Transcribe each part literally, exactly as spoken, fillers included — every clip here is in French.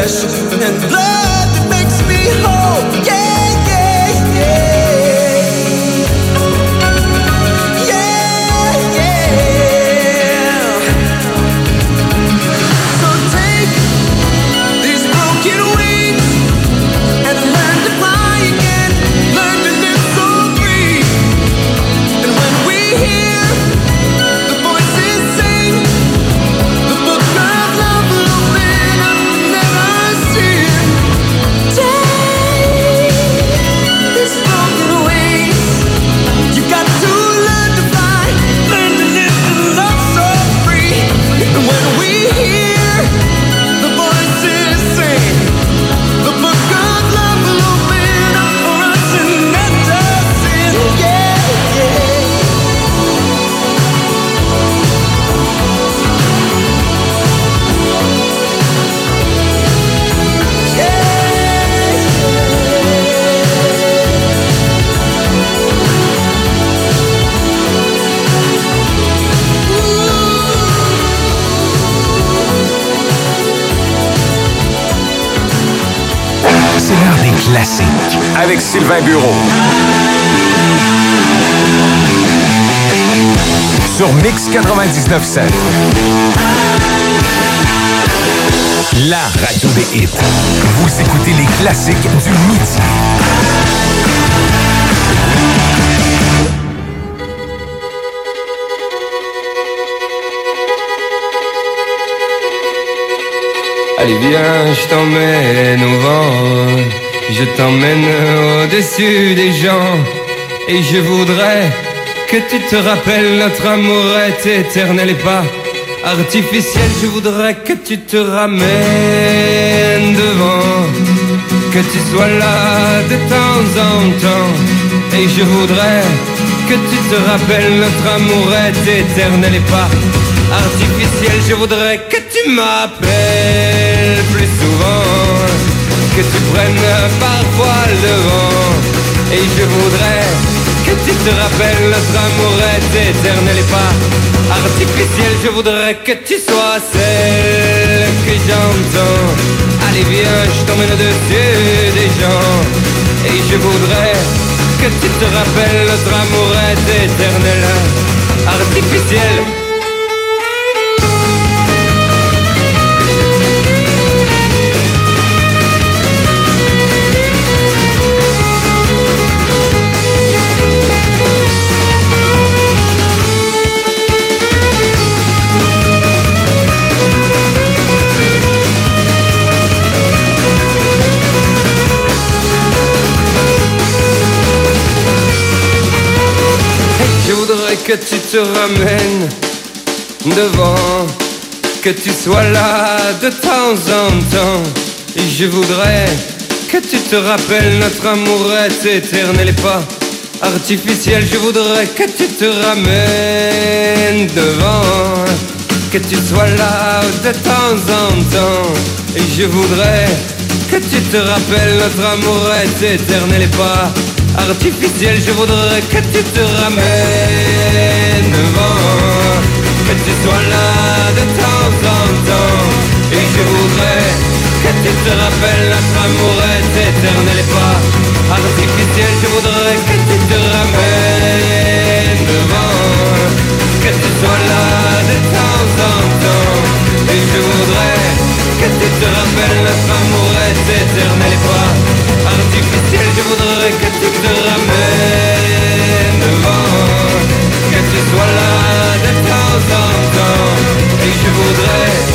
flesh and blood that makes me whole. Yeah, yeah, yeah. Yeah, yeah. So take these broken wings and learn to fly again. Learn to live so free. And when we hear the voices sing, the book of love will open up and let us in. Take these broken wings. You got to learn to fly, learn to live and love so free. And when we hear the voices sing, the book of love will open up for us and let us in. Yeah, yeah. C'est l'heure des classiques avec Sylvain Bureau. Sur Mix quatre-vingt-dix-neuf sept. La radio des hits. Vous écoutez les classiques du midi. Allez viens, je t'emmène au vent, je t'emmène au-dessus des gens, et je voudrais que tu te rappelles notre amour est éternel et pas artificiel. Je voudrais que tu te ramènes devant, que tu sois là de temps en temps, et je voudrais que tu te rappelles notre amour est éternel et pas artificiel. Je voudrais que tu m'appelles plus souvent, que tu prennes parfois le vent, et je voudrais que tu te rappelles notre amour est éternel et pas artificiel. Je voudrais que tu sois celle que j'entends. Allez viens, je t'emmène au-dessus des gens, et je voudrais que tu te rappelles notre amour est éternel, artificiel. Je voudrais que tu te ramènes devant, que tu sois là de temps en temps. Et je voudrais que tu te rappelles notre amour est éternel et pas artificiel. Je voudrais que tu te ramènes devant, que tu sois là de temps en temps. Et je voudrais que tu te rappelles notre amour est éternel et pas artificiel. Je voudrais que tu te ramènes devant, que tu sois là de temps en temps. Et je voudrais que tu te rappelles notre amour est éternel et pas artificiel. Je voudrais que tu te ramènes devant, que tu sois là de temps en temps. Et je voudrais que tu te rappelles notre amour est éternel et pas artificiel. Je voudrais que tu te ramènes devant, que tu sois là de temps en temps. Et je voudrais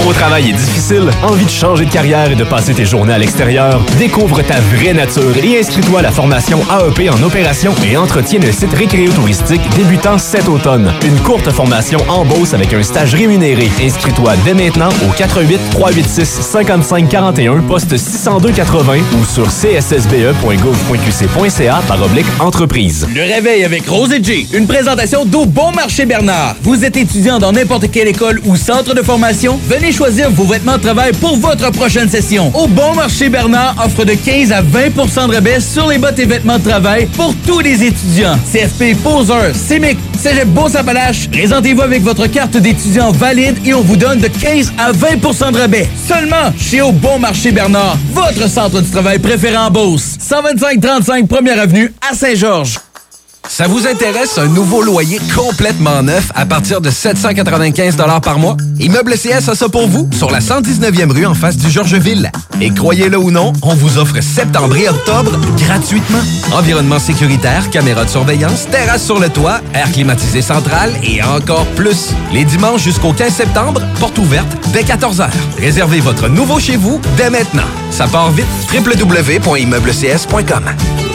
retour au travail est difficile? Envie de changer de carrière et de passer tes journées à l'extérieur? Découvre ta vraie nature et inscris-toi à la formation A E P en opération et entretien de site récréo-touristique débutant cet automne. Une courte formation en Beauce avec un stage rémunéré. Inscris-toi dès maintenant au quatre un huit, trois huit six, cinq cinq quatre un, poste six zéro deux quatre-vingts ou sur c s s b e point gouv point q c point c a par oblique entreprise. Le réveil avec Rose et Jay, une présentation d'Au Bon Marché Bernard. Vous êtes étudiant dans n'importe quelle école ou centre de formation? Venez choisir vos vêtements de travail pour votre prochaine session. Au Bon Marché Bernard offre de quinze à vingt pour cent de rabais sur les bottes et vêtements de travail pour tous les étudiants. C F P, Poseur, C M I C, Cégep Beauce-Appalaches. Présentez-vous avec votre carte d'étudiant valide et on vous donne de quinze à vingt pour cent de rabais. Seulement chez Au Bon Marché Bernard, votre centre du travail préféré en Beauce. cent vingt-cinq trente-cinq première avenue à Saint-Georges. Ça vous intéresse un nouveau loyer complètement neuf à partir de sept cent quatre-vingt-quinze dollars par mois? Immeuble C S a ça pour vous sur la cent dix-neuvième rue en face du Georgeville. Et croyez-le ou non, on vous offre septembre et octobre gratuitement. Environnement sécuritaire, caméras de surveillance, terrasse sur le toit, air climatisé central et encore plus. Les dimanches jusqu'au quinze septembre, porte ouverte dès quatorze heures. Réservez votre nouveau chez vous dès maintenant. Ça part vite. w w w point immeuble c s point com.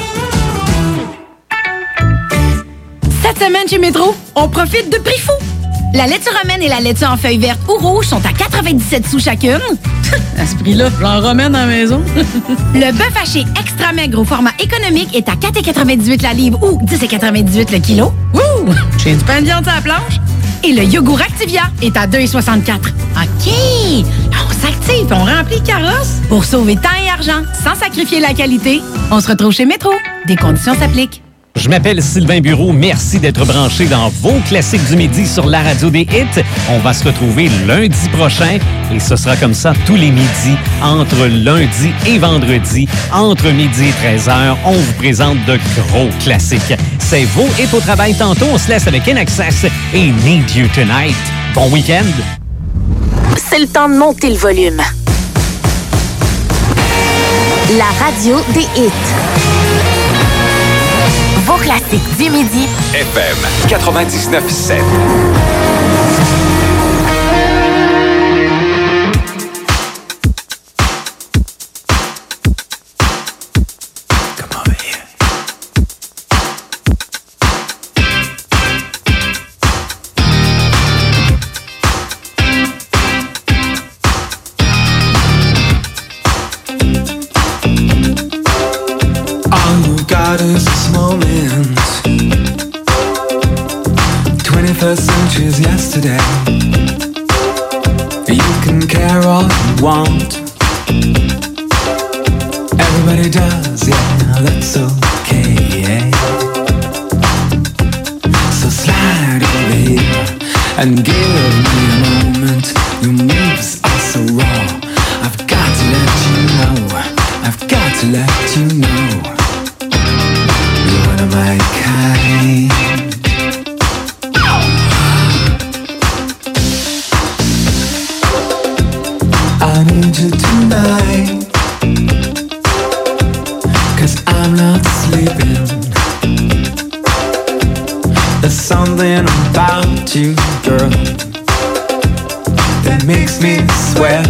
Cette semaine chez Métro, on profite de prix fou. La laitue romaine et la laitue en feuilles vertes ou rouges sont à quatre-vingt-dix-sept sous chacune. À ce prix-là, j'en ramène à la maison. Le bœuf haché extra maigre au format économique est à quatre quatre-vingt-dix-huit la livre ou dix quatre-vingt-dix-huit le kilo. Ouh! J'ai du pain de viande sur la planche. Et le yogourt Activia est à deux soixante-quatre. OK! On s'active et on remplit le carrosse. Pour sauver temps et argent, sans sacrifier la qualité, on se retrouve chez Métro. Des conditions s'appliquent. Je m'appelle Sylvain Bureau. Merci d'être branché dans vos classiques du midi sur la radio des hits. On va se retrouver lundi prochain et ce sera comme ça tous les midis, entre lundi et vendredi, entre midi et treize heures. On vous présente de gros classiques. C'est vos hits au travail tantôt. On se laisse avec In Excess et Need You Tonight. Bon week-end. C'est le temps de monter le volume. La radio des hits. Vos classiques du midi. F M quatre-vingt-dix-neuf sept. God is this moment. twenty-first century's yesterday. You can care all you want. Everybody does, yeah, that's okay. So slide over here and give me a moment. Your moves are so raw. I've got to let you know. I've got to let you know. One of my kind. I need you tonight, 'cause I'm not sleeping. There's something about you, girl, that makes me sweat.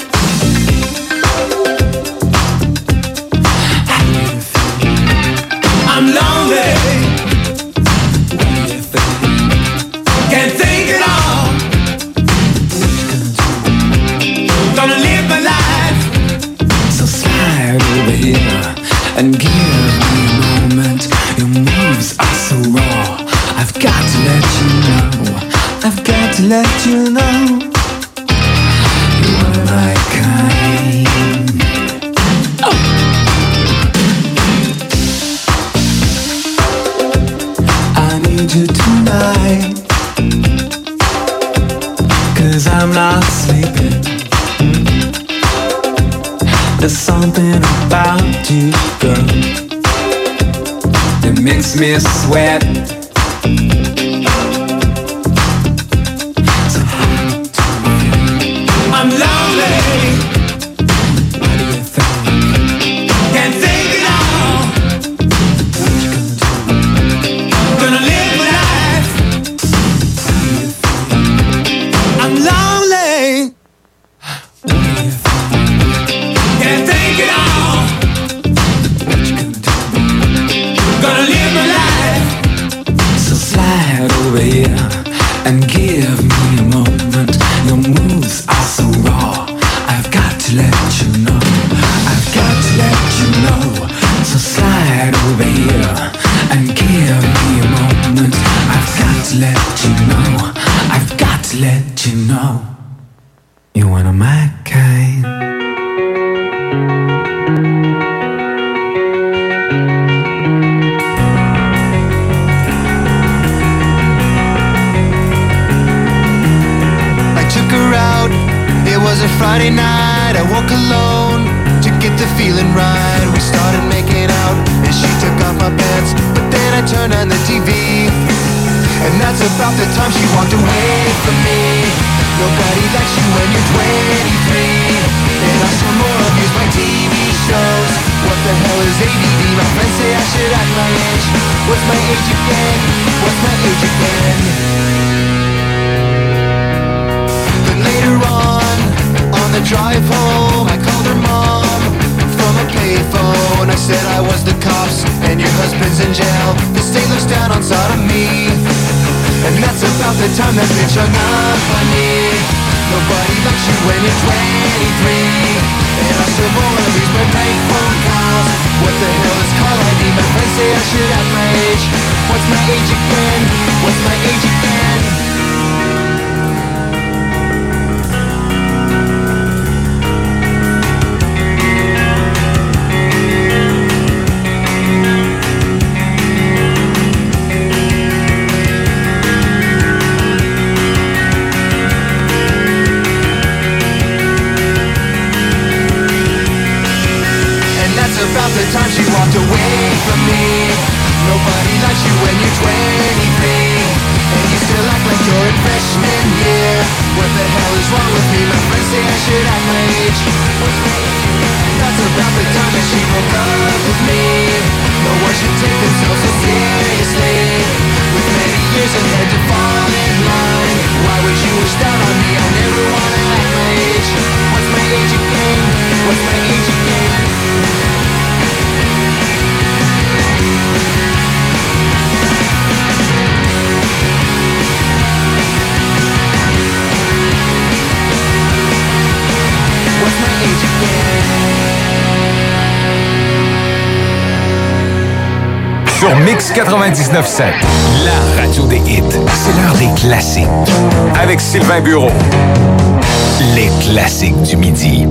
I'm lonely. What do you think? Can't think at all. Gonna live my life. So slide over here and give me a moment. Your moves are so raw. I've got to let you know. I've got to let you know. You're one of my kind. You tonight, 'cause I'm not sleeping. There's something about you, girl, that makes me sweat. So I'm lonely. What do you think? Can't think it all. Gonna live. I'm lonely. over here and give me a moment. Your moves are so raw, I've got to let you know. I've got to let you know. So slide over here and give me a moment. I've got to let you know. I've got to let you know. You're one of my kind. I took her out, it was a Friday night. I woke alone to get the feeling right. We started making out and she took off my pants, but then I turned on the T V, and that's about the time she walked away from me. Nobody likes you when you're twenty-three, and I still more abuse my T V shows. What the hell is A D D? My friends say I should act my age. What's my age again? What's my age again? But later on, on the drive home, I called her mom from a payphone. I said I was the cops and your husband's in jail. The state looks down on sodomy, and that's about the time that bitch hung up on me. Nobody likes you when you're twenty-three, and I still wanna use my bank phone calls. What the hell is call I D? My friends say I should have my age. What's my age again? What's my age again? About the time she walked away from me. Nobody likes you when you're twenty-three, and you still act like you're in freshman year. What the hell is wrong with me? My friends say I should act my age. That's about the time that she broke up with me. No one should take themselves so seriously, with many years ahead to fall in line. Why would you wish down on me? I never wanna act my age. What's my age again? What's my age again? What's my age again? Sur Mix quatre-vingt-dix-neuf sept, la radio des hits. C'est l'heure des classiques. Avec Sylvain Bureau. Les classiques du midi.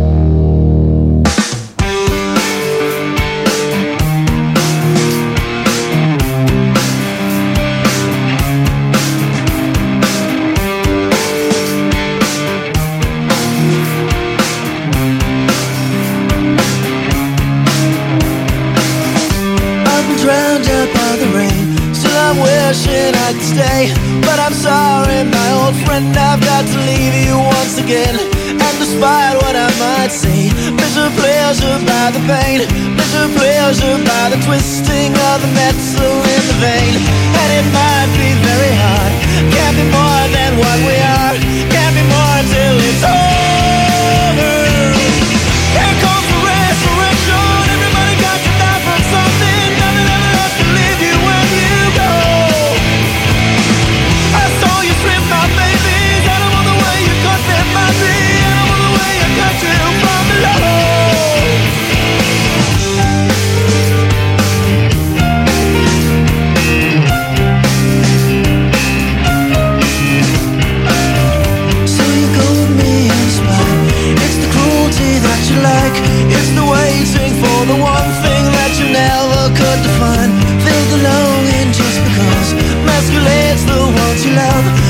But I'm sorry, my old friend, I've got to leave you once again. And despite what I might say, measure pleasure by the pain, measure pleasure by the twisting of the metal in the vein. And it might be very hard, can't be more than what we are, can't be more till it's over. Here comes the resurrection, everybody got to die from something, nothing ever has to leave you when you go. I saw you strip my babies. I don't want the way you cut them, my bee. I don't want the way you cut you from below. So you go with me in spite. It's the cruelty that you like. It's the waiting for the one thing that you never could define. Feel the longing just because masquerades the ones you love.